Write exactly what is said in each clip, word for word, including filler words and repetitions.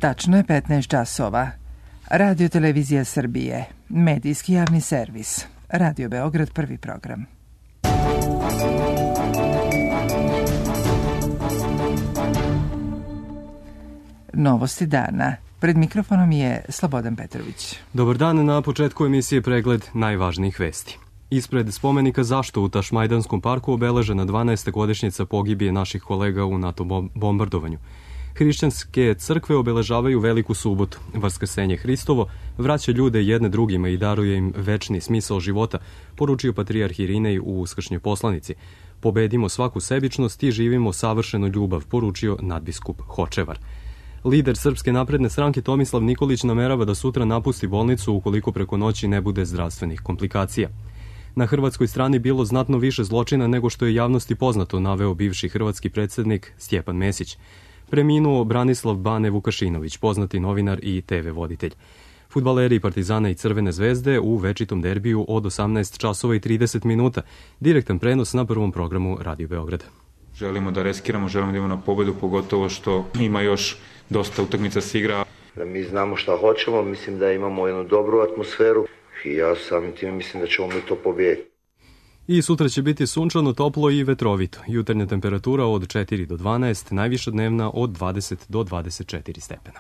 Tačno je petnaest časova. Radio Televizija Srbije, medijski javni servis. Radio Beograd, prvi program. Novosti dana. Pred mikrofonom je Slobodan Petrović. Dobar dan, na početku emisije pregled najvažnijih vesti. Ispred spomenika zašto u Tašmajdanskom parku obeležena dvanaesta godišnjica pogibije naših kolega u NATO bombardovanju. Hrišćanske crkve obeležavaju Veliku subotu. Vaskrsenje Hristovo vraća ljude jedne drugima i daruje im večni smisao života, poručio patrijarh Irinej u uskršnjoj poslanici. Pobedimo svaku sebičnost i živimo savršenu ljubav, poručio nadbiskup Hočevar. Lider Srpske napredne stranke Tomislav Nikolić namerava da sutra napusti bolnicu ukoliko preko noći ne bude zdravstvenih komplikacija. Na hrvatskoj strani bilo znatno više zločina nego što je javnosti poznato, naveo bivši hrvatski predsjednik Stjepan Mesić. Preminuo Branislav Bane Vukašinović, poznati novinar i te ve voditelj. Fudbaleri Partizana i Crvene zvezde u večitom derbiju od osamnaest časova i trideset minuta. Direktan prenos na prvom programu Radio Beograd. Želimo da reskiramo, želimo da imamo na pobedu, pogotovo što ima još dosta utakmica se igra. Mi znamo šta hoćemo, mislim da imamo jednu dobru atmosferu i ja samim tim mislim da ćemo mi to pobijediti. I sutra će biti sunčano, toplo i vetrovito. Jutarnja temperatura od četiri do dvanaest, najviša dnevna od dvadeset do dvadeset četiri stepena.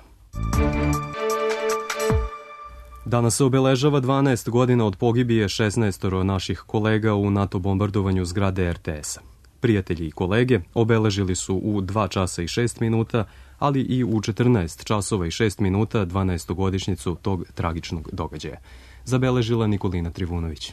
Danas se obeležava dvanaest godina od pogibije šesnaestoro naših kolega u NATO bombardovanju zgrade er te es a. Prijatelji i kolege obeležili su u dva časa i šest minuta, ali i u četrnaest časova i šest minuta dvanaestogodišnjicu tog tragičnog događaja. Zabeležila Nikolina Trivunović.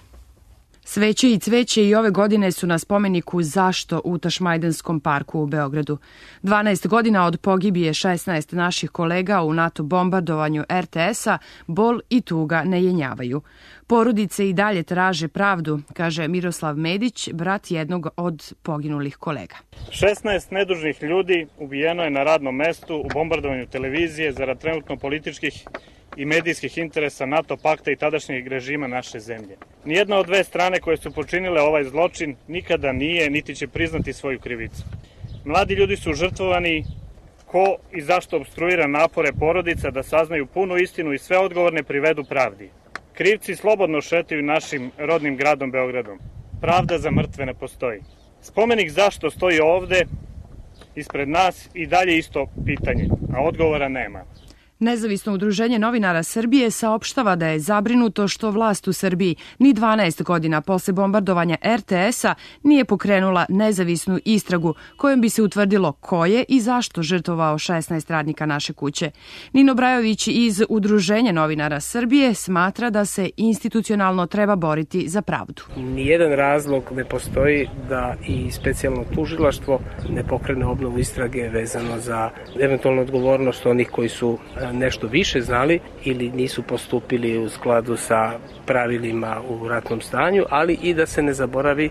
Sveće i cveće i ove godine su na spomeniku Zašto u Tašmajdanskom parku u Beogradu. dvanaest godina od pogibije šesnaest naših kolega u NATO bombardovanju er te es a bol i tuga ne jenjavaju. Porodice i dalje traže pravdu, kaže Miroslav Medić, brat jednog od poginulih kolega. šesnaest nedužnih ljudi ubijeno je na radnom mestu u bombardovanju televizije zarad trenutno političkih i medijskih interesa NATO pakta i tadašnjeg režima naše zemlje. Nijedna od dve strane koje su počinile ovaj zločin nikada nije niti će priznati svoju krivicu. Mladi ljudi su žrtvovani. Ko i zašto opstruira napore porodica da saznaju punu istinu i sve odgovorne privedu pravdi. Krivci slobodno šetaju našim rodnim gradom Beogradom. Pravda za mrtve ne postoji. Spomenik zašto stoji ovde ispred nas i dalje isto pitanje, a odgovora nema. Nezavisno udruženje novinara Srbije saopštava da je zabrinuto što vlast u Srbiji ni dvanaest godina posle bombardovanja er te es a nije pokrenula nezavisnu istragu kojom bi se utvrdilo ko je i zašto žrtvovao šesnaest radnika naše kuće. Nino Brajović iz Udruženja novinara Srbije smatra da se institucionalno treba boriti za pravdu. Nijedan razlog ne postoji da i specijalno tužilaštvo ne pokrene obnovu istrage vezano za eventualnu odgovornost onih koji su nešto više znali ili nisu postupili u skladu sa pravilima u ratnom stanju, ali i da se ne zaboravi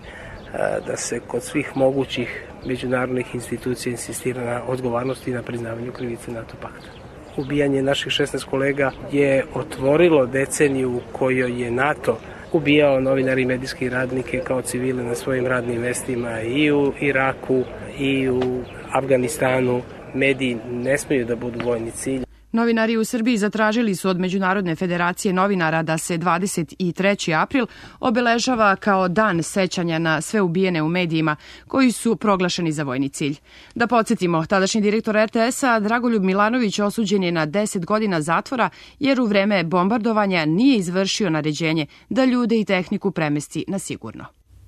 da se kod svih mogućih međunarodnih institucija insistira na odgovornosti i na priznavanju krivice NATO pakta. Ubijanje naših šesnaest kolega je otvorilo deceniju u kojoj je NATO ubijao novinari i medijske radnike kao civile na svojim radnim mestima i u Iraku i u Afganistanu. Mediji ne smiju da budu vojni cilj. Novinari u Srbiji zatražili su od Međunarodne federacije novinara da se dvadeset treći april obeležava kao dan sećanja na sve ubijene u medijima koji su proglašeni za vojni cilj. Da podsjetimo, tadašnji direktor er te es a Dragoljub Milanović osuđen je na deset godina zatvora jer u vreme bombardovanja nije izvršio naređenje da ljude i tehniku premesti na sigurno.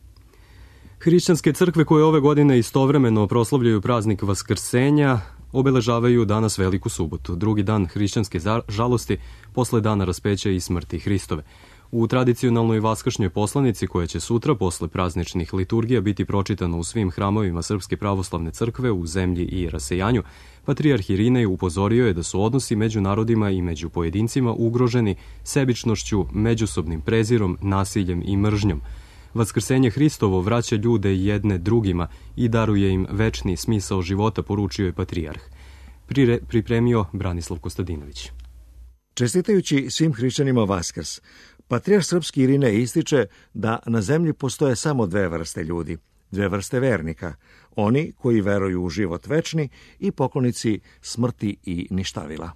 Hrišćanske crkve koje ove godine istovremeno proslavljaju praznik Vaskrsenja obeležavaju danas Veliku subotu, drugi dan hrišćanske žalosti posle dana raspeća i smrti Hristove. U tradicionalnoj vaskršnjoj poslanici koja će sutra posle prazničnih liturgija biti pročitana u svim hramovima Srpske pravoslavne crkve u zemlji i rasejanju, patrijarh Irinej upozorio je da su odnosi među narodima i među pojedincima ugroženi sebičnošću, međusobnim prezirom, nasiljem i mržnjom. Vaskrsenje Hristovo vraća ljude jedne drugima i daruje im večni smisao života, poručio je patrijarh. Prire, pripremio Branislav Kostadinović. Čestitajući svim hrišćanima Vaskrs, patrijarh srpski Irinej ističe da na zemlji postoje samo dve vrste ljudi, dve vrste vernika, oni koji veruju u život večni i poklonici smrti i ništavila.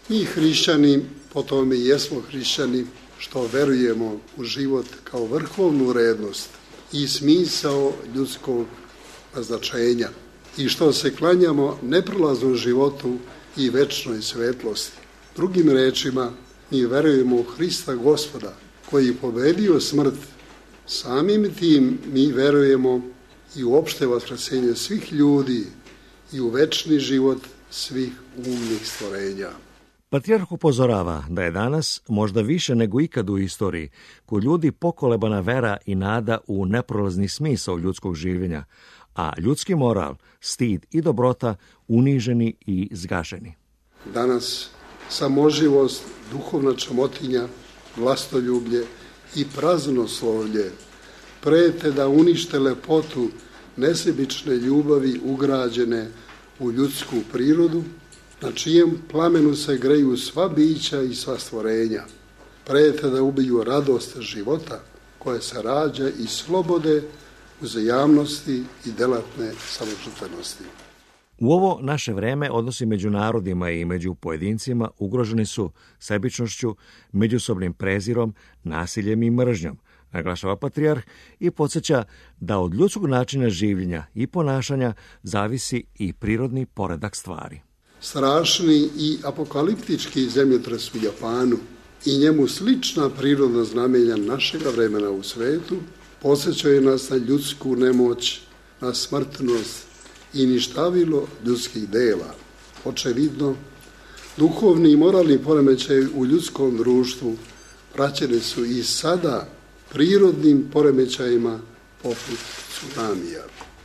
Mi hrišćani, po tome i jesmo hrišćani, što verujemo u život kao vrhovnu vrednost i smisao ljudskog značenja i što se klanjamo neprolaznom životu i večnoj svetlosti. Drugim rečima, mi verujemo u Hrista Gospoda koji je pobedio smrt. Samim tim mi verujemo i u opšte vaskrsenje svih ljudi i u večni život svih umnih stvorenja. Patrijarh upozorava da je danas, možda više nego ikad u istoriji, kod ljudi pokolebana vera i nada u neprolazni smisao ljudskog življenja, a ljudski moral, stid i dobrota uniženi i zgaženi. Danas samoživost, duhovna čamotinja, vlastoljublje i praznoslovlje prete da unište lepotu nesebične ljubavi ugrađene u ljudsku prirodu, na čijem plamenu se greju sva bića i sva stvorenja. Prete da ubiju radost života koja se rađa iz slobode, uzajamnosti i delatne samožrtvenosti. U ovo naše vreme odnosi među narodima i među pojedincima ugroženi su sebičnošću, međusobnim prezirom, nasiljem i mržnjom, naglašava patrijarh i podsjeća da od ljudskog načina življenja i ponašanja zavisi i prirodni poredak stvari. Strašni i apokaliptički zemljotres u Japanu i njemu slična prirodna znamenja našega vremena u svetu podsjećaju nas na ljudsku nemoć, na smrtnost i ništavilo ljudskih dela. Očevidno, duhovni i moralni poremećaj u ljudskom društvu praćeni su i sada prirodnim poremećajima poput tsunamija.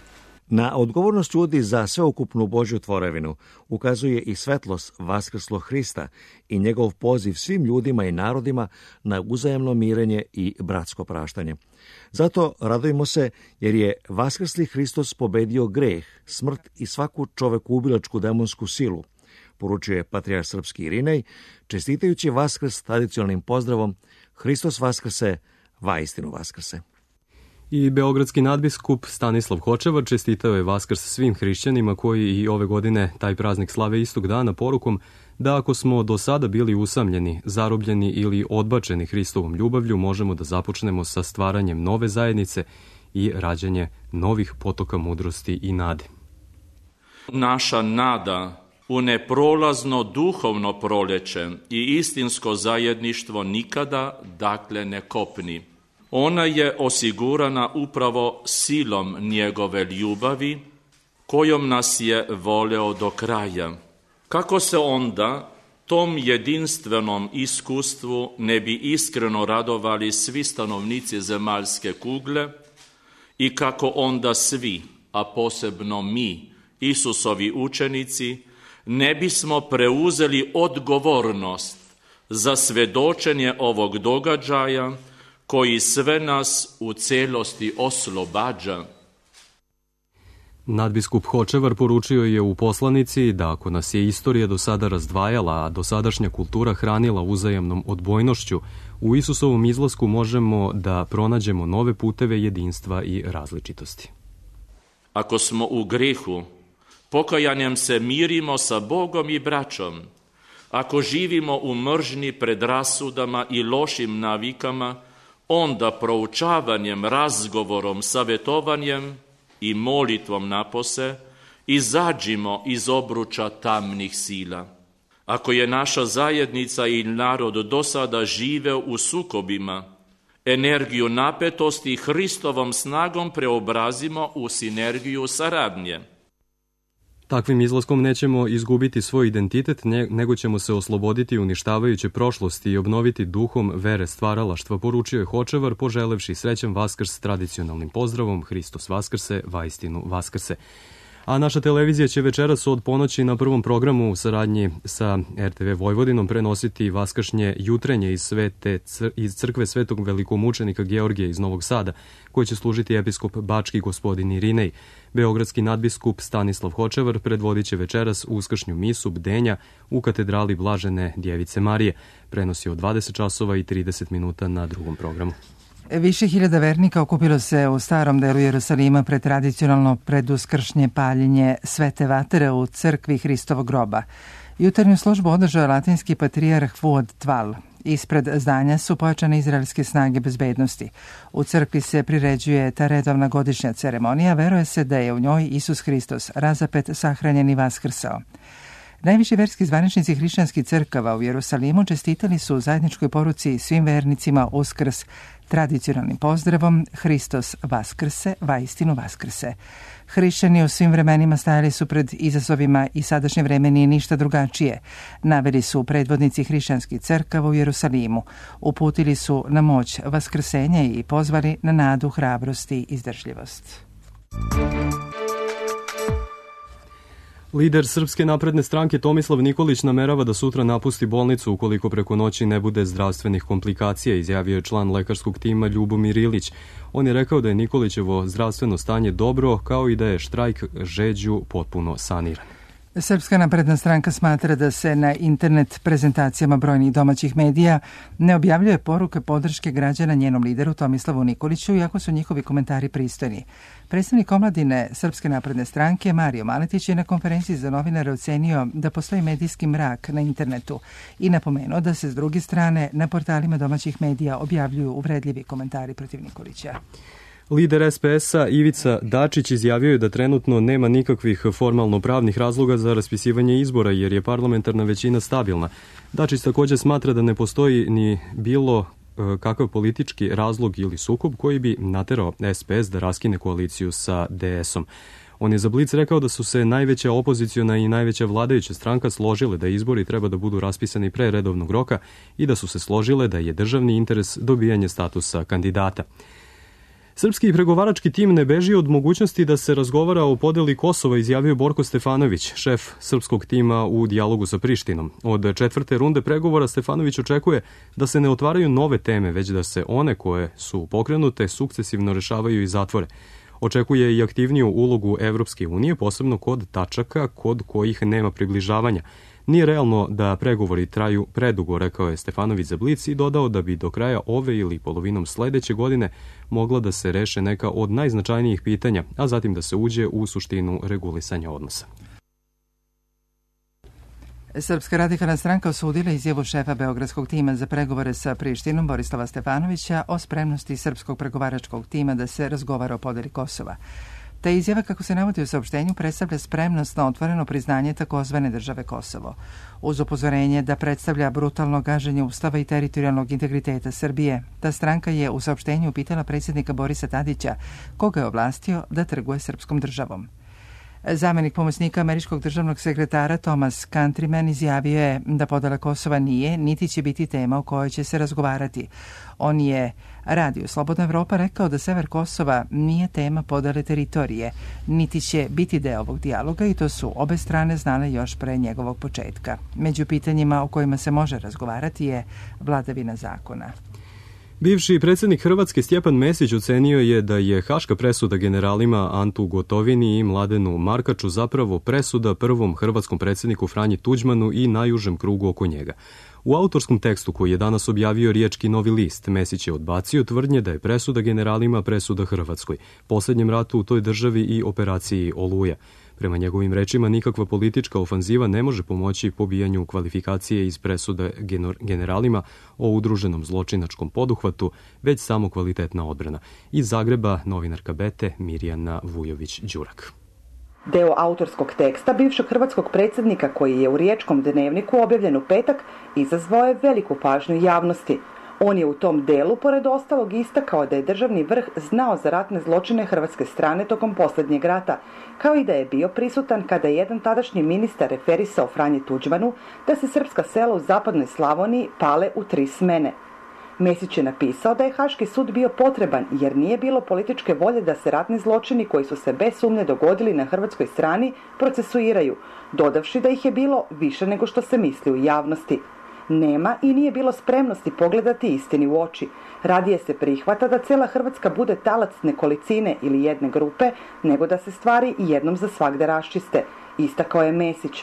Na odgovornost ljudi za sveukupnu Božju tvorevinu ukazuje i svetlost vaskrslog Hrista i njegov poziv svim ljudima i narodima na uzajamno mirenje i bratsko praštanje. Zato radujmo se jer je vaskrsli Hristos pobedio greh, smrt i svaku čovekubilačku demonsku silu, poručuje patrijarh srpski Irinej, čestitajući Vaskrs tradicionalnim pozdravom Hristos vaskrse, vaistinu vaskrse. I beogradski nadbiskup Stanislav Hočevar čestitao je Vaskrs svim hrišćanima koji i ove godine taj praznik slave istog dana porukom da ako smo do sada bili usamljeni, zarobljeni ili odbačeni Hristovom ljubavlju, možemo da započnemo sa stvaranjem nove zajednice i rađanje novih potoka mudrosti i nade. Naša nada u neprolazno duhovno proleće i istinsko zajedništvo nikada dakle ne kopni. Ona je osigurana upravo silom njegove ljubavi, kojom nas je voleo do kraja. Kako se onda tom jedinstvenom iskustvu ne bi iskreno radovali svi stanovnici zemaljske kugle i kako onda svi, a posebno mi, Isusovi učenici, ne bismo preuzeli odgovornost za svedočenje ovog događaja koji sve nas u celosti oslobađa. Nadbiskup Hočevar poručio je u poslanici da ako nas je istorija do sada razdvajala, a dosadašnja kultura hranila uzajamnom odbojnošću, u Isusovom izlasku možemo da pronađemo nove puteve jedinstva i različitosti. Ako smo u grehu, pokajanjem se mirimo sa Bogom i braćom. Ako živimo u mržnji, predrasudama i lošim navikama, onda proučavanjem, razgovorom, savjetovanjem i molitvom napose izađimo iz obruča tamnih sila. Ako je naša zajednica i narod do sada živeo u sukobima, energiju napetosti Hristovom snagom preobrazimo u sinergiju saradnje. Takvim izlaskom nećemo izgubiti svoj identitet, nego ćemo se osloboditi uništavajuće prošlosti i obnoviti duhom vere stvaralaštva, poručio je Hočevar, poželevši srećan Vaskrs s tradicionalnim pozdravom Hristos vaskrse, vaistinu vaskrse. A naša televizija će večeras od ponoći na prvom programu u saradnji sa er te ve Vojvodinom prenositi vaskršnje jutrenje iz, svete, iz crkve svetog velikomučenika Georgija iz Novog Sada, koji će služiti episkop Bački gospodin Irinej. Beogradski nadbiskup Stanislav Hočevar predvodit će večeras uskršnju misu bdenja u katedrali Blažene Djevice Marije. Prenosi od dvadeset časova i trideset minuta na drugom programu. Više hiljada vernika okupilo se u starom delu Jerusalima pred tradicionalno preduskršnje paljenje svete vatre u crkvi Hristovog groba. Jutarnju službu održao latinski patrijarh Vod Tval. Ispred zdanja su pojačane izraelske snage bezbednosti. U crkvi se priređuje ta redovna godišnja ceremonija, veruje se da je u njoj Isus Hristos razapet, sahranjen i vaskrsao. Najviši verski zvaničnici hrišćanskih crkava u Jerusalimu čestitali su u zajedničkoj poruci svim vernicima Uskrs tradicionalnim pozdravom Hristos vaskrse, vaistinu vaskrse. Hrišćani u svim vremenima stajali su pred izazovima i sadašnje vreme nije ništa drugačije. Naveli su predvodnici hrišćanskih crkava u Jerusalimu. Uputili su na moć vaskrsenja i pozvali na nadu, hrabrost i izdržljivost. Lider Srpske napredne stranke Tomislav Nikolić namerava da sutra napusti bolnicu ukoliko preko noći ne bude zdravstvenih komplikacija, izjavio je član lekarskog tima Ljubomir Ilić. On je rekao da je Nikolićevo zdravstveno stanje dobro, kao i da je štrajk žeđu potpuno saniran. Srpska napredna stranka smatra da se na internet prezentacijama brojnih domaćih medija ne objavljuje poruke podrške građana njenom lideru Tomislavu Nikoliću, iako su njihovi komentari pristojni. Predstavnik omladine Srpske napredne stranke Mario Maletić je na konferenciji za novinare ocenio da postoji medijski mrak na internetu i napomenuo da se s druge strane na portalima domaćih medija objavljuju uvredljivi komentari protiv Nikolića. Lider es pe es-a Ivica Dačić izjavio je da trenutno nema nikakvih formalno-pravnih razloga za raspisivanje izbora jer je parlamentarna većina stabilna. Dačić također smatra da ne postoji ni bilo kakav politički razlog ili sukob koji bi naterao es pe es da raskine koaliciju sa de esom. On je za Blic rekao da su se najveća opoziciona i najveća vladajuća stranka složile da izbori treba da budu raspisani pre redovnog roka i da su se složile da je državni interes dobijanje statusa kandidata. Srpski pregovarački tim ne beži od mogućnosti da se razgovara o podeli Kosova, izjavio Borko Stefanović, šef srpskog tima u dijalogu sa Prištinom. Od četvrte runde pregovora Stefanović očekuje da se ne otvaraju nove teme, već da se one koje su pokrenute sukcesivno rešavaju i zatvore. Očekuje i aktivniju ulogu Evropske unije, posebno kod tačaka kod kojih nema približavanja. Nije realno da pregovori traju predugo, rekao je Stefanović za Blic i dodao da bi do kraja ove ili polovinom sledeće godine mogla da se reše neka od najznačajnijih pitanja, a zatim da se uđe u suštinu regulisanja odnosa. Srpska radikalna stranka osudila izjavu šefa beogradskog tima za pregovore sa Prištinom Borislava Stefanovića o spremnosti srpskog pregovaračkog tima da se razgovara o podeli Kosova. Ta izjava, kako se navodi u saopštenju, predstavlja spremnost na otvoreno priznanje takozvane države Kosovo, uz upozorenje da predstavlja brutalno gaženje Ustava i teritorijalnog integriteta Srbije. Ta stranka je u saopštenju upitala predsjednika Borisa Tadića, koga je ovlastio da trguje srpskom državom. Zamenik pomoćnika američkog državnog sekretara Thomas Countryman izjavio je da podela Kosova nije, niti će biti tema o kojoj će se razgovarati. On je Radio Slobodna Evropa rekao da sever Kosova nije tema podele teritorije, niti će biti deo ovog dijaloga i to su obe strane znale još pre njegovog početka. Među pitanjima o kojima se može razgovarati je vladavina zakona. Bivši predsjednik Hrvatske Stjepan Mesić ocenio je da je haška presuda generalima Antu Gotovini i Mladenu Markaču zapravo presuda prvom hrvatskom predsjedniku Franji Tuđmanu i najužem krugu oko njega. U autorskom tekstu koji je danas objavio Riječki Novi list, Mesić je odbacio tvrdnje da je presuda generalima presuda Hrvatskoj, posljednjem ratu u toj državi i operaciji Oluja. Prema njegovim rečima, nikakva politička ofanziva ne može pomoći pobijanju kvalifikacije iz presude generalima o udruženom zločinačkom poduhvatu, već samo kvalitetna odbrana. Iz Zagreba, novinarka Bete Mirjana Vujović-Đurak. Deo autorskog teksta bivšeg hrvatskog predsjednika koji je u Riječkom dnevniku objavljen u petak izazvao je veliku pažnju javnosti. On je u tom delu, pored ostalog, istakao da je državni vrh znao za ratne zločine hrvatske strane tokom posljednjeg rata, kao i da je bio prisutan kada je jedan tadašnji ministar referisao Franji Tuđmanu da se srpska sela u zapadnoj Slavoniji pale u tri smene. Mesić je napisao da je Haški sud bio potreban jer nije bilo političke volje da se ratni zločini koji su se bez sumnje dogodili na hrvatskoj strani procesuiraju, dodavši da ih je bilo više nego što se misli u javnosti. Nema i nije bilo spremnosti pogledati istini u oči. Radije se prihvata da cijela Hrvatska bude talac nekolicine ili jedne grupe, nego da se stvari jednom za svagda raščiste, istakao je Mesić.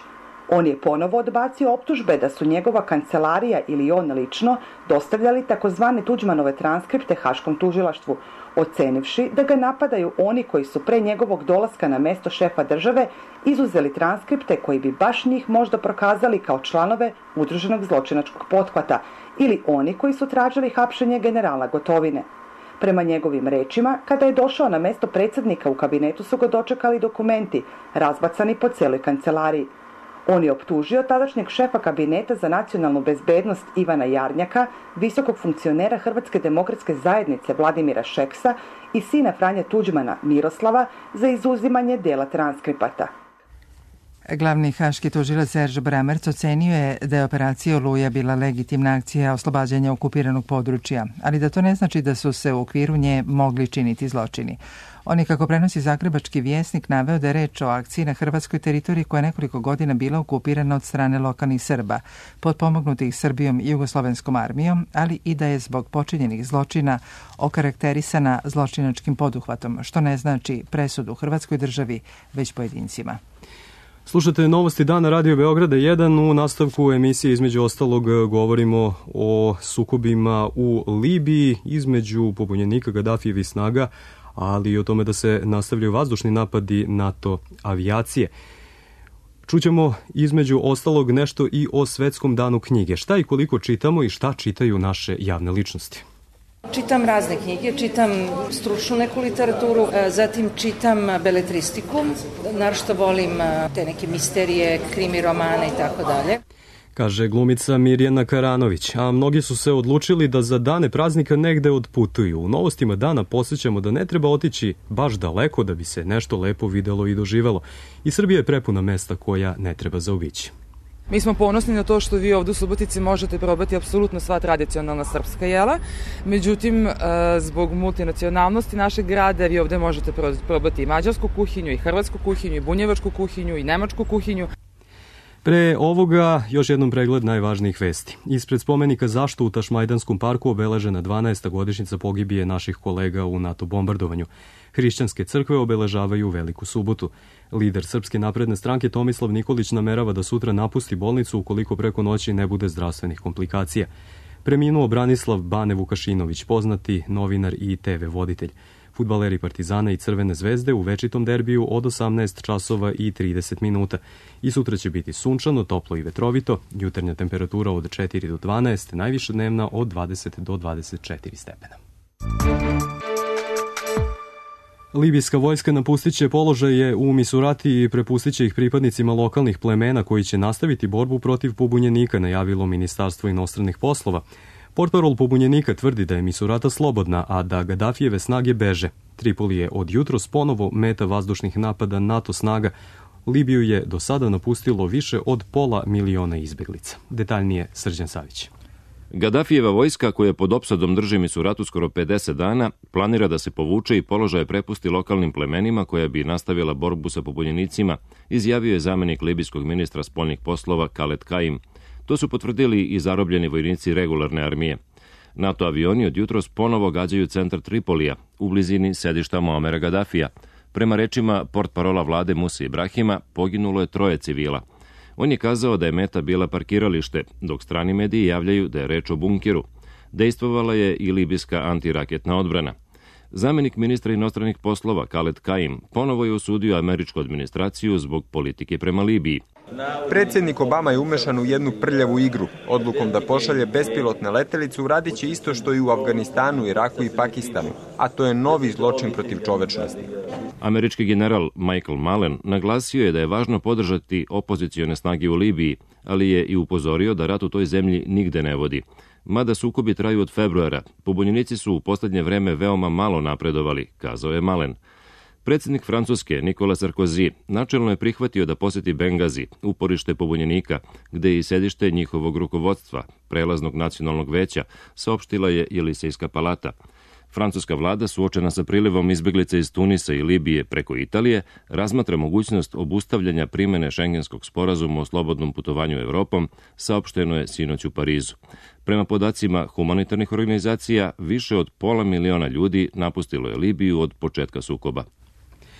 On je ponovo odbacio optužbe da su njegova kancelarija ili on lično dostavljali takozvane Tuđmanove transkripte Haškom tužilaštvu, ocenivši da ga napadaju oni koji su pre njegovog dolaska na mesto šefa države izuzeli transkripte koji bi baš njih možda prokazali kao članove udruženog zločinačkog pothvata ili oni koji su tražili hapšenje generala Gotovine. Prema njegovim rečima, kada je došao na mesto predsjednika u kabinetu su ga dočekali dokumenti, razbacani po cijeloj kancelariji. On je optužio tadašnjeg šefa kabineta za nacionalnu bezbednost Ivana Jarnjaka, visokog funkcionera Hrvatske demokratske zajednice Vladimira Šeksa i sina Franje Tuđmana Miroslava za izuzimanje dela transkripata. Glavni haški tužilac Serž Bramerc ocenio je da je operacija Oluja bila legitimna akcija oslobađanja okupiranog područja, ali da to ne znači da su se u okviru nje mogli činiti zločini. On je, kako prenosi Zagrebački vjesnik, naveo da je reč o akciji na hrvatskoj teritoriji koja je nekoliko godina bila okupirana od strane lokalnih Srba, potpomognutih Srbijom i Jugoslovenskom armijom, ali i da je zbog počinjenih zločina okarakterisana zločinačkim poduhvatom, što ne znači presudu Hrvatskoj državi, već pojedincima. Slušate Novosti dana Radio Beograda jedan. U nastavku emisije između ostalog govorimo o sukobima u Libiji između pobunjenika Gadafijevih snaga, ali i o tome da se nastavljaju vazdušni napadi NATO avijacije. Čućemo između ostalog nešto i o Svetskom danu knjige. Šta i koliko čitamo i šta čitaju naše javne ličnosti? Čitam razne knjige, čitam stručnu neku literaturu, zatim čitam beletristiku, naročito volim te neke misterije, krimi romane i tako dalje. Kaže glumica Mirjana Karanović, a mnogi su se odlučili da za dane praznika negde odputuju. U Novostima dana podsjećamo da ne treba otići baš daleko da bi se nešto lepo videlo i doživelo. I Srbija je prepuna mesta koja ne treba zaobići. Mi smo ponosni na to što vi ovdje u Subotici možete probati apsolutno sva tradicionalna srpska jela. Međutim, zbog multinacionalnosti našeg grada vi ovdje možete probati i mađarsku kuhinju, i hrvatsku kuhinju, i bunjevačku kuhinju, i nemačku kuhinju. Pre ovoga još jednom pregled najvažnijih vesti. Ispred spomenika zašto u Tašmajdanskom parku obeležena dvanaesta godišnjica pogibije naših kolega u NATO bombardovanju. Hrišćanske crkve obeležavaju Veliku subotu. Lider Srpske napredne stranke Tomislav Nikolić namerava da sutra napusti bolnicu ukoliko preko noći ne bude zdravstvenih komplikacija. Preminuo Branislav Bane Vukašinović, poznati novinar i te ve voditelj. Fudbaleri Partizana i Crvene zvezde u večitom derbiju od osamnaest časova i trideset minuta. I sutra će biti sunčano, toplo i vetrovito, jutarnja temperatura od četiri do dvanaest, najviša dnevna od dvadeset do dvadeset četiri stepena. Libijska vojska napustit će položaje u Misurati i prepustit će ih pripadnicima lokalnih plemena koji će nastaviti borbu protiv pobunjenika, najavilo Ministarstvo inostranih poslova. Portparol pobunjenika tvrdi da je Misurata slobodna, a da Gadafijeve snage beže. Tripoli je od jutros ponovo meta vazdušnih napada NATO snaga. Libiju je do sada napustilo više od pola miliona izbeglica. Detaljnije Srđan Savić. Gadafijeva vojska, koja pod opsadom drži Misuratu skoro pedeset dana, planira da se povuče i položaje prepusti lokalnim plemenima koja bi nastavila borbu sa pobunjenicima, izjavio je zamenik libijskog ministra spoljnih poslova Khaled Kaim. To su potvrdili i zarobljeni vojnici regularne armije. NATO avioni od jutros ponovo gađaju centar Tripolija, u blizini sedišta Muamera Gadafija. Prema rečima portparola vlade Musa Ibrahima, poginulo je troje civila. On je kazao da je meta bila parkiralište, dok strani mediji javljaju da je reč o bunkeru. Dejstvovala je i libijska antiraketna odbrana. Zamenik ministra inostranih poslova Khaled Kaim ponovo je osudio američku administraciju zbog politike prema Libiji. Predsjednik Obama je umešan u jednu prljavu igru. Odlukom da pošalje bespilotne letelice uradit će isto što i u Afganistanu, Iraku i Pakistanu, a to je novi zločin protiv čovečnosti. Američki general Michael Mullen naglasio je da je važno podržati opozicione snage u Libiji, ali je i upozorio da rat u toj zemlji nigde ne vodi. Mada sukobi traju od februara, pobunjenici su u posljednje vreme veoma malo napredovali, kazao je Mullen. Predsjednik Francuske Nicolas Sarkozy načelno je prihvatio da posjeti Bengazi, uporište pobunjenika, gde je i sedište njihovog rukovodstva, prelaznog nacionalnog veća, saopštila je Jelisejska palata. Francuska vlada, suočena sa prilivom izbeglica iz Tunisa i Libije preko Italije, razmatra mogućnost obustavljanja primene Šengenskog sporazuma o slobodnom putovanju Evropom, saopšteno je sinoć u Parizu. Prema podacima humanitarnih organizacija, više od pola miliona ljudi napustilo je Libiju od početka sukoba.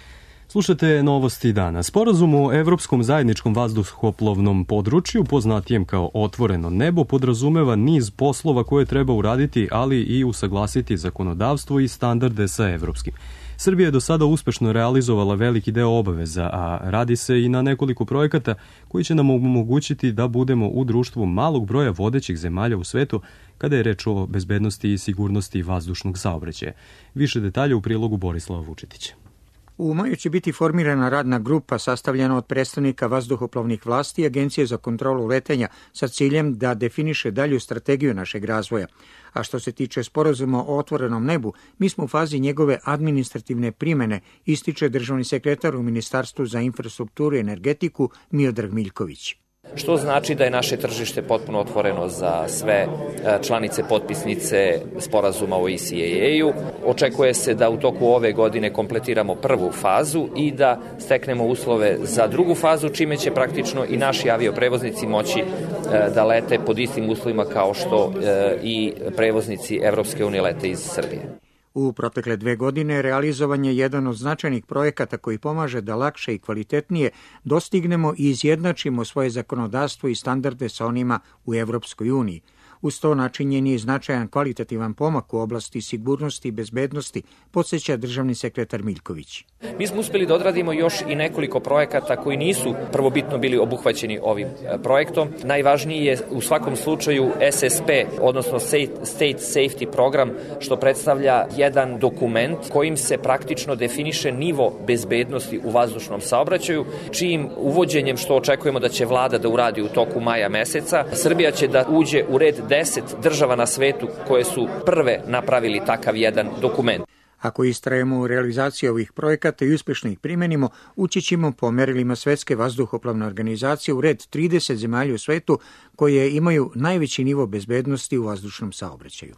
Slušate novosti dana. Sporazum o Evropskom zajedničkom vazduhoplovnom području, poznatijem kao otvoreno nebo, podrazumeva niz poslova koje treba uraditi, ali i usaglasiti zakonodavstvo i standarde sa evropskim. Srbija je do sada uspešno realizovala veliki deo obaveza, a radi se i na nekoliko projekata koji će nam omogućiti da budemo u društvu malog broja vodećih zemalja u svetu kada je reč o bezbednosti i sigurnosti vazdušnog saobraćaja. Više detalja u prilogu Borislava Vučetića. U maju će biti formirana radna grupa sastavljena od predstavnika vazduhoplovnih vlasti i Agencije za kontrolu letenja sa ciljem da definiše dalju strategiju našeg razvoja. A što se tiče sporazuma o otvorenom nebu, mi smo u fazi njegove administrativne primene, ističe državni sekretar u Ministarstvu za infrastrukturu i energetiku Miodrag Miljković. Što znači da je naše tržište potpuno otvoreno za sve članice potpisnice sporazuma o E C A A-u. Očekuje se da u toku ove godine kompletiramo prvu fazu i da steknemo uslove za drugu fazu, čime će praktično i naši avioprevoznici moći da lete pod istim uslovima kao što i prevoznici Evropske unije lete iz Srbije. U protekle dve godine realizovan je jedan od značajnih projekata koji pomaže da lakše i kvalitetnije dostignemo i izjednačimo svoje zakonodavstvo i standarde sa onima u Evropskoj uniji. Uz to načinjen je značajan kvalitativan pomak u oblasti sigurnosti i bezbednosti, podsjeća državni sekretar Miljković. Mi smo uspeli da odradimo još i nekoliko projekata koji nisu prvobitno bili obuhvaćeni ovim projektom. Najvažniji je u svakom slučaju S S P, odnosno State Safety Program, što predstavlja jedan dokument kojim se praktično definiše nivo bezbednosti u vazdušnom saobraćaju, čijim uvođenjem, što očekujemo da će vlada da uradi u toku maja meseca, Srbija će da uđe u red deset država na svetu koje su prve napravili takav jedan dokument. Ako istrajemo u realizaciji ovih projekata i uspešno ih primenimo, ući ćemo po merilima Svetske vazduhoplovne organizacije u red trideset zemalja u svetu koje imaju najveći nivo bezbednosti u vazdušnom saobraćaju.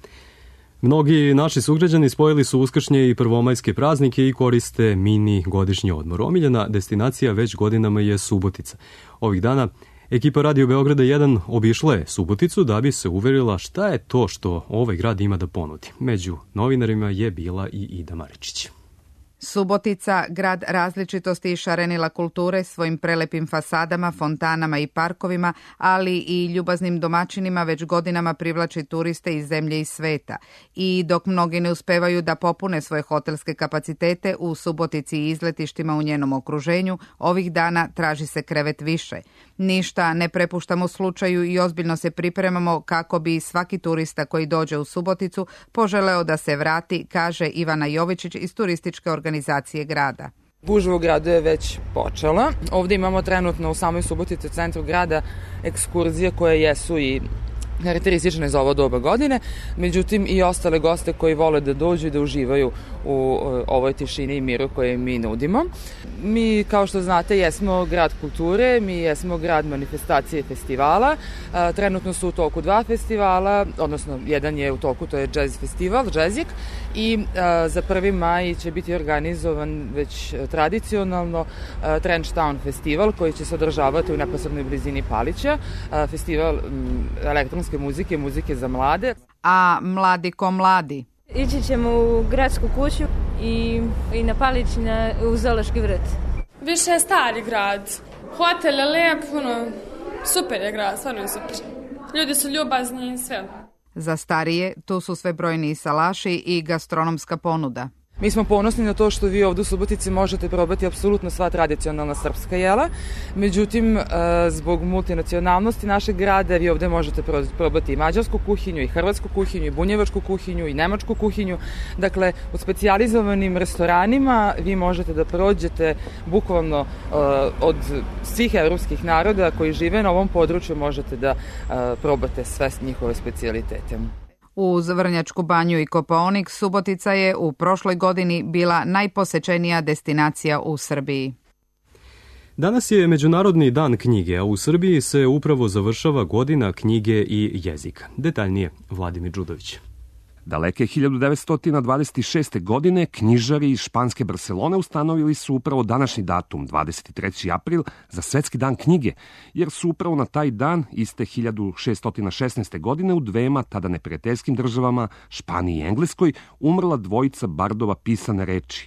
Mnogi naši sugrađani spojili su uskršnje i prvomajske praznike i koriste mini godišnji odmor. Omiljena destinacija već godinama je Subotica. Ovih dana ekipa Radio Beograda jedan obišla je Suboticu da bi se uverila šta je to što ovaj grad ima da ponudi. Među novinarima je bila i Ida Maričić. Subotica, grad različitosti i šarenila kulture, svojim prelepim fasadama, fontanama i parkovima, ali i ljubaznim domaćinima već godinama privlači turiste iz zemlje i sveta. I dok mnogi ne uspevaju da popune svoje hotelske kapacitete u Subotici i izletištima u njenom okruženju, ovih dana traži se krevet više. Ništa ne prepuštamo slučaju i ozbiljno se pripremamo kako bi svaki turista koji dođe u Suboticu poželeo da se vrati, kaže Ivana Jovičić iz turističke organizacije grada. Gužva u gradu je već počela. Ovdje imamo trenutno u samoj Subotici u centru grada ekskurzije koje jesu i karakteristične za ovo doba godine, međutim i ostale goste koji vole da dođu i da uživaju u ovoj tišini i miru koje mi nudimo. Mi, kao što znate, jesmo grad kulture, mi jesmo grad manifestacije i festivala. Trenutno su u toku dva festivala, odnosno jedan je u toku, to je jazz festival, Jazzik, i za prvi maj će biti organizovan već tradicionalno Trench Town festival koji će se održavati u neposrednoj blizini Palića, festival elektronske muzike, muzike za mlade. A mladi ko mladi? Ići ćemo u gradsku kuću i, i na Palić na, u Zoološki vrt. Više je stari grad. Hotel je lijep, ono, super je grad, stvarno je super. Ljudi su ljubazni i sve. Za starije tu su sve brojni salaši i gastronomska ponuda. Mi smo ponosni na to što vi ovdje u Subotici možete probati apsolutno sva tradicionalna srpska jela, međutim, zbog multinacionalnosti našeg grada vi ovdje možete probati i mađarsku kuhinju, i hrvatsku kuhinju, i bunjevačku kuhinju, i nemačku kuhinju. Dakle, u specijalizovanim restoranima vi možete da prođete bukvalno od svih evropskih naroda koji žive na ovom području, možete da probate sve njihove specijalitete. Uz Vrnjačku banju i Kopaonik, Subotica je u prošloj godini bila najposećenija destinacija u Srbiji. Danas je Međunarodni dan knjige, a u Srbiji se upravo završava godina knjige i jezika. Detaljnije, Vladimir Đudović. Daleke hiljadu devetsto dvadeset šeste. godine knjižari iz španske Barcelone ustanovili su upravo današnji datum, dvadeset treći april, za Svetski dan knjige, jer su upravo na taj dan, iste hiljadu šeststo šesnaeste. godine, u dvema tada neprijateljskim državama, Španiji i Engleskoj, umrla dvojica bardova pisane reči.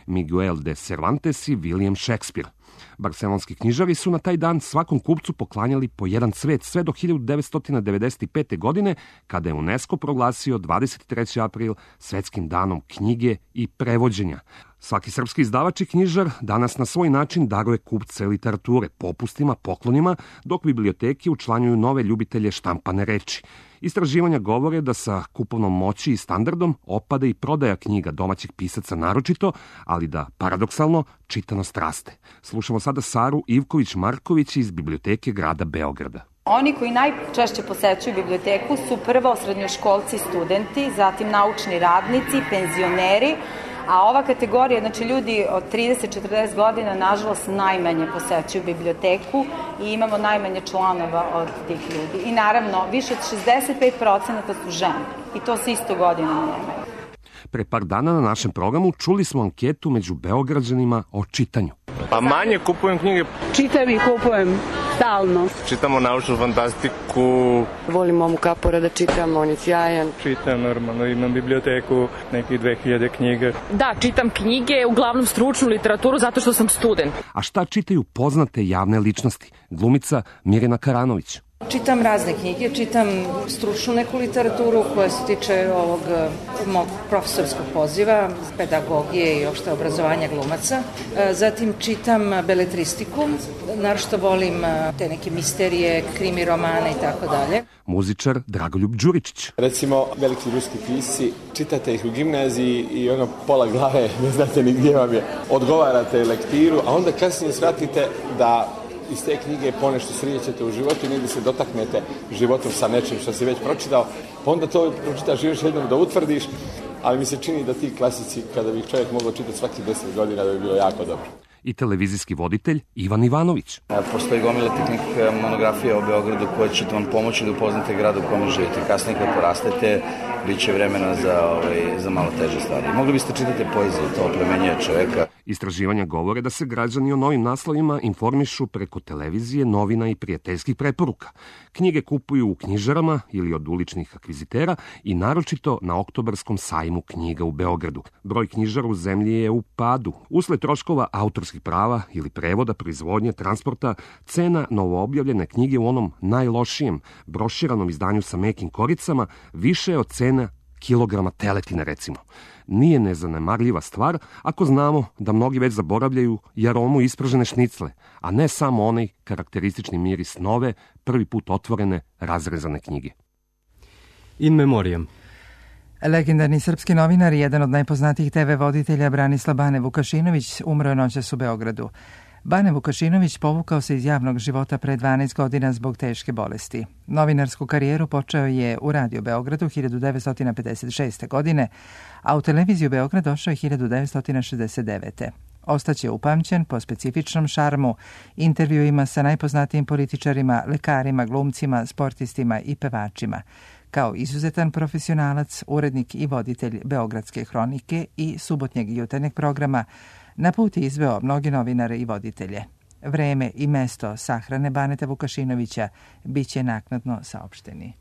Miguel de Cervantes i William Shakespeare. Barcelonski knjižari su na taj dan svakom kupcu poklanjali po jedan cvet sve do hiljadu devetsto devedeset pete. godine, kada je UNESCO proglasio dvadeset treći april svetskim danom knjige i prevođenja. Svaki srpski izdavač i knjižar danas na svoj način daruje kupce literature, popustima, poklonima, dok biblioteke učlanjuju nove ljubitelje štampane reči. Istraživanja govore da sa kupovnom moći i standardom opada i prodaja knjiga domaćih pisaca naročito, ali da, paradoksalno, čitanost raste. Slušamo sada Saru Ivković-Marković iz Biblioteke grada Beograda. Oni koji najčešće posećuju biblioteku su prvo srednjoškolci, studenti, zatim naučni radnici, penzioneri, a ova kategorija, znači ljudi od trideset do četrdeset godina, nažalost, najmanje posećuju biblioteku i imamo najmanje članova od tih ljudi. I naravno, više od šezdeset pet procenata su žene i to se isto godina nemaju. Pre par dana na našem programu čuli smo anketu među Beograđanima o čitanju. Pa manje kupujem knjige. Čitam i kupujem stalno. Čitamo naučnu fantastiku. Volim Momu Kapora da čitam, on je sjajan. Čitam normalno, imam biblioteku, nekih dve hiljade knjiga. Da, čitam knjige, uglavnom stručnu literaturu zato što sam student. A šta čitaju poznate javne ličnosti? Glumica Mirjana Karanović. Čitam razne knjige, čitam stručnu neku literaturu koja se tiče ovog mog profesorskog poziva, pedagogije i opšte obrazovanja glumaca. Zatim čitam beletristiku, naročito volim te neke misterije, krimi romane i tako dalje. Muzičar Dragoljub Đuričić. Recimo, veliki ruski pisci, čitate ih u gimnaziji i ono pola glave, ne znate ni gdje vam je, odgovarate lektiru, a onda kasnije shvatite da iz te knjige ponešto srijećete u životu i negdje se dotaknete životom sa nečim što si već pročitao, pa onda to pročitaš još jednom da utvrdiš, ali mi se čini da ti klasici, kada bi čovjek mogao čitati svaki deset godina, da bi bilo jako dobro. I televizijski voditelj Ivan Ivanović. Postoji gomila tih monografija o Beogradu koje će vam pomoći da upoznate grad u kome živite. Kasnije kad porastete, bit će vremena za, ovaj, za malo teže stvari. Mogli biste čitati poeziju, to oplemenjuje čoveka. Istraživanja govore da se građani o novim naslovima informišu preko televizije, novina i prijateljskih preporuka. Knjige kupuju u knjižarama ili od uličnih akvizitera i naročito na oktobarskom sajmu knjiga u Beogradu. Broj knjižara u zemlji je u padu. Usled troškova autorskih prava ili prevoda, proizvodnje, transporta, cena novoobjavljene knjige u onom najlošijem, broširanom izdanju sa mekim koricama više je od cena kilograma teletine, recimo. Nije nezanemarljiva stvar ako znamo da mnogi već zaboravljaju i aromu ispržene šnicle, a ne samo onaj karakteristični miris nove, prvi put otvorene, razrezane knjige. In memoriam. Legendarni srpski novinar i jedan od najpoznatijih te ve voditelja Branislav Bane Vukašinović umro je noćas u Beogradu. Bane Vukašinović povukao se iz javnog života pre dvanaest godina zbog teške bolesti. Novinarsku karijeru počeo je u Radio Beogradu hiljadu devetsto pedeset šeste. godine, a u televiziju Beograd došao je hiljadu devetsto šezdeset devete. Ostaće upamćen po specifičnom šarmu, intervjuima sa najpoznatijim političarima, lekarima, glumcima, sportistima i pevačima. Kao izuzetan profesionalac, urednik i voditelj Beogradske hronike i subotnjeg i jutarnjeg programa, na put je izveo mnoge novinare i voditelje. Vreme i mesto sahrane Baneta Vukašinovića biće naknadno saopšteni.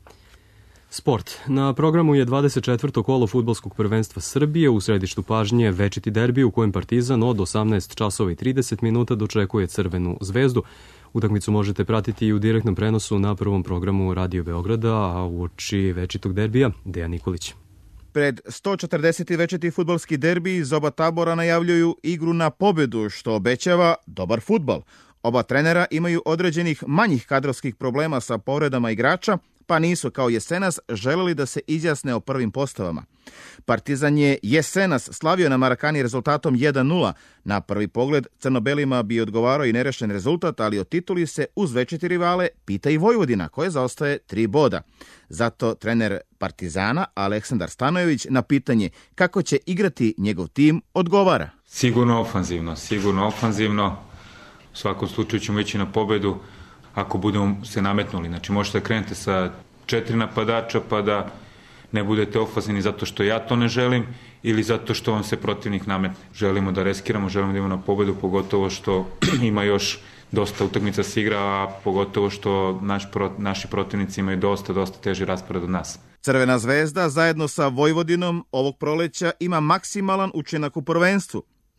Sport. Na programu je dvadeset četvrto kolo fudbalskog prvenstva Srbije. U središtu pažnje večiti derbi u kojem Partizan od osamnaest časova i trideset minuta dočekuje Crvenu zvezdu. Utakmicu možete pratiti i u direktnom prenosu na prvom programu Radio Beograda, a uoči večitog derbija Dejan Nikolić. Pred sto četrdeseti večiti fudbalski derbi iz oba tabora najavljuju igru na pobedu, što obećava dobar fudbal. Oba trenera imaju određenih manjih kadrovskih problema sa povredama igrača, pa nisu kao jesenas želeli da se izjasne o prvim postavama. Partizan je jesenas slavio na Marakani rezultatom jedan nula. Na prvi pogled crnobelima bi odgovarao i nerešen rezultat, ali o tituli se uz večiti rivale pita i Vojvodina, koje zaostaje tri boda. Zato trener Partizana Aleksandar Stanojević na pitanje kako će igrati njegov tim odgovara. Sigurno ofanzivno, sigurno ofanzivno. U svakom slučaju ćemo ići na pobedu ako budemo se nametnuli. Znači možete da krenete sa četiri napadača pa da ne budete ofanzivni zato što ja to ne želim ili zato što vam se protivnik nametne. Želimo da reskiramo, želimo da imamo na pobedu, pogotovo što ima još dosta utakmica se igra, a pogotovo što naš, naši protivnici imaju dosta, dosta teži raspored od nas. Crvena zvezda zajedno sa Vojvodinom ovog proleća ima maksimalan učinak u prvenstvu.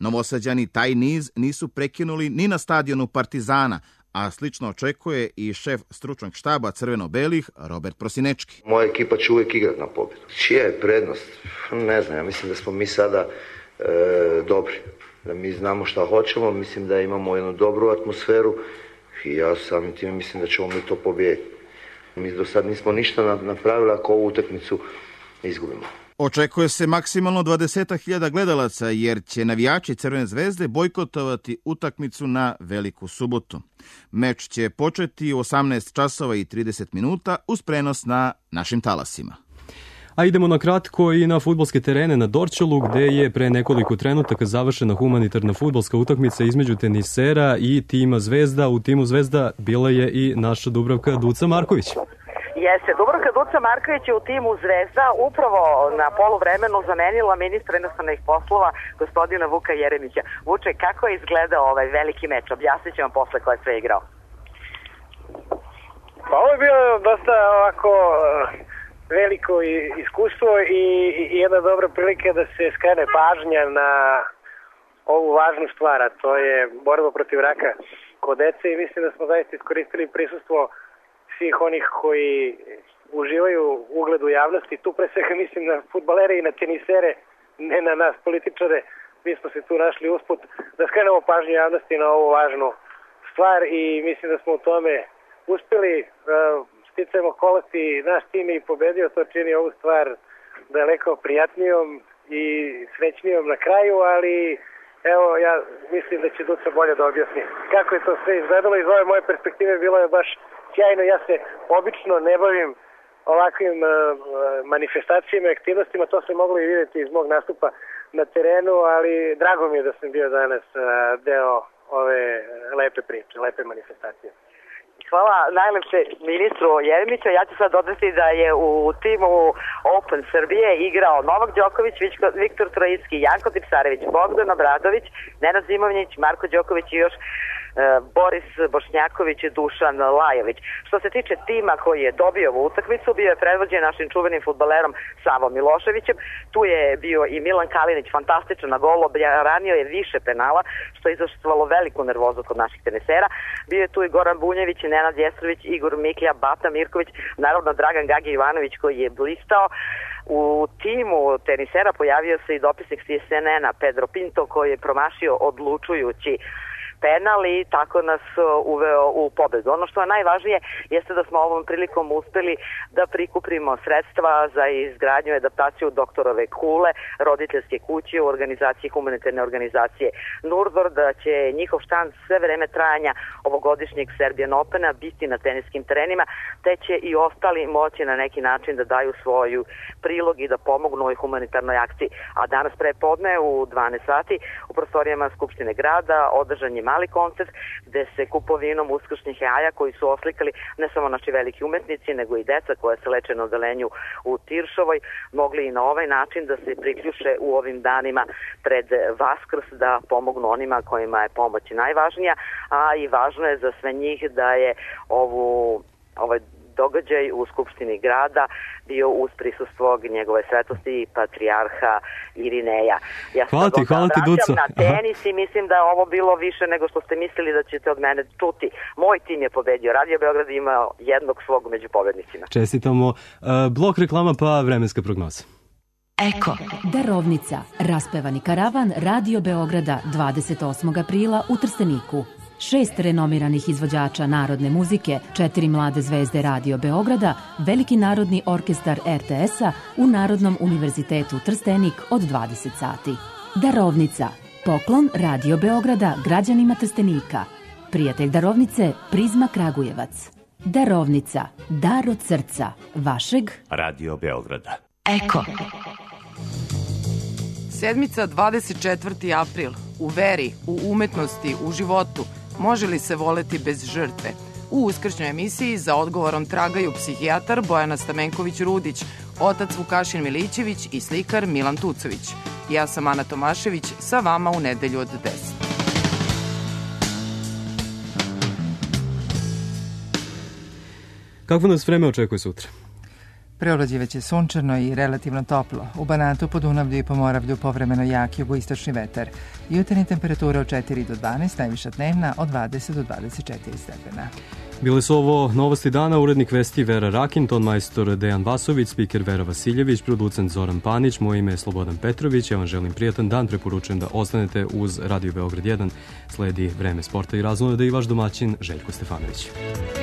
Novosađani taj niz nisu prekinuli ni na stadionu Partizana, a slično očekuje i šef stručnog štaba crveno-belih Robert Prosinečki. Moja ekipa će uvijek igrati na pobjedu. Čija je prednost? Ne znam, ja mislim da smo mi sada e, dobri. Da mi znamo šta hoćemo, mislim da imamo jednu dobru atmosferu i ja samim time mislim da ćemo mi to pobijediti. Mi do sad nismo ništa napravili ako ovu utakmicu izgubimo. Očekuje se maksimalno dvadeset hiljada gledalaca jer će navijači Crvene zvezde bojkotovati utakmicu na Veliku subotu. Meč će početi u osamnaest časova i trideset minuta uz prenos na našim talasima. A idemo na kratko i na fudbalske terene na Dorćolu, gde je pre nekoliko trenutaka završena humanitarna fudbalska utakmica između tenisera i tima Zvezda. U timu Zvezda bila je i naša Dubravka Duca Marković. Jeste, Dubravka Duca Marković je u timu Zvezda upravo na poluvremenu zamenila ministra inostranih poslova gospodina Vuka Jeremića. Vuče, kako je izgledao ovaj veliki meč? Objasnit ću vam posle ko je sve igrao. Pa ovo je bilo dosta ovako veliko iskustvo i jedna dobra prilika da se skrene pažnja na ovu važnu stvar, a to je borba protiv raka kod dece i mislim da smo zaista iskoristili prisustvo svih onih koji uživaju ugled u javnosti. Tu pre svega mislim na fudbalere i na tenisere, ne na nas političare. Mi smo se tu našli usput da skrenemo pažnju javnosti na ovu važnu stvar i mislim da smo u tome uspjeli. Sticajem okolnosti naš tim je i pobedio, to čini ovu stvar daleko prijatnijom i srećnijom na kraju, ali evo ja mislim da će Duca bolje da objasni kako je to sve izgledalo. Iz ove moje perspektive bilo je baš sjajno. Ja se obično ne bavim ovakvim uh, manifestacijama i aktivnostima, to se moglo i vidjeti iz mog nastupa na terenu, ali drago mi je da sam bio danas uh, deo ove lepe priče, lepe manifestacije. Hvala najlepše ministru Jeremiću. Ja ću sad dodati da je u timu Open Srbije igrao Novak Đoković, Viktor Trojicki, Janko Tipsarević, Bogdan Obradović, Nenad Zimovnjić, Marko Đoković i još Boris Bošnjaković i Dušan Lajović. Što se tiče tima koji je dobio ovu utakmicu, bio je predvođen našim čuvenim fudbalerom Savom Miloševićem. Tu je bio i Milan Kalinić, fantastičan na golu, ranio je više penala, što je izazvalo veliku nervozu kod naših tenisera. Bio je tu i Goran Bunjević, Nenad Jesrović, Igor Miklja, Bata Mirković, naravno Dragan Gagi Ivanović koji je blistao. U timu tenisera pojavio se i dopisnik C S N N-a Pedro Pinto koji je promašio odlučujući penal i tako nas uveo u pobedu. Ono što je najvažnije jeste da smo ovom prilikom uspeli da prikupimo sredstva za izgradnju i adaptaciju doktorove kule, roditeljske kuće u organizaciji humanitarne organizacije Nurdor, da će njihov štand sve vreme trajanja ovogodišnjeg Serbian Opena biti na teniskim terenima, te će i ostali moći na neki način da daju svoju prilog i da pomognu ovoj humanitarnoj akciji. A danas prepodne u dvanaest sati u prostorijama Skupštine grada održan je mali koncert gde se kupovinom uskršnjih jaja koji su oslikali ne samo naši veliki umetnici nego i deca koja se leče na odelenju u Tiršovoj mogli i na ovaj način da se priključe u ovim danima pred Vaskrs da pomognu onima kojima je pomoć najvažnija, a i važno je za sve njih da je ovu, ovaj događaj u Skupštini grada bio uz prisustvo njegove svetosti patrijarha Irineja. Ja hvala ti, hvala ti, Duco. Na tenis i mislim da je ovo bilo više nego što ste mislili da ćete od mene čuti. Moj tim je pobedio. Radio Beograd ima jednog svog među pobednicima. Čestitamo. Uh, blok reklama pa vremenska prognoza. Eko, darovnica, raspevani karavan Radio Beograda dvadeset osmog aprila u Trsteniku. Šest renomiranih izvođača narodne muzike, četiri mlade zvezde Radio Beograda, Veliki narodni orkestar R T S-a u Narodnom univerzitetu Trstenik od dvadeset sati. Darovnica, poklon Radio Beograda građanima Trstenika. Prijatelj darovnice Prizma Kragujevac. Darovnica, dar od srca, vašeg Radio Beograda. Eko. Sedmica dvadeset četvrti april. U veri, u umetnosti, u životu. Može li se voleti bez žrtve? U uskršnjoj emisiji za odgovorom tragaju psihijatar Bojana Stamenković-Rudić, otac Vukašin Milićević i slikar Milan Tucović. Ja sam Ana Tomašević, sa vama u nedelju od deset. Kako nas vreme očekuje sutra? Preovlađivaće sunčano i relativno toplo. U Banatu, Podunavlju i Pomoravlju povremeno jak jugoistočni vetar. Jutarnje temperature od četiri do dvanaest, najviša dnevna od dvadeset do dvadeset četiri stepena. Bile su ovo novosti dana, urednik vesti Vera Rakin, ton majstor Dejan Vasović, spiker Vera Vasiljević, producent Zoran Panić, moje ime je Slobodan Petrović. Ja vam želim prijatan dan, preporučujem da ostanete uz Radio Beograd jedan. Sledi vreme sporta i razvoja, da i vaš domaćin Željko Stefanović.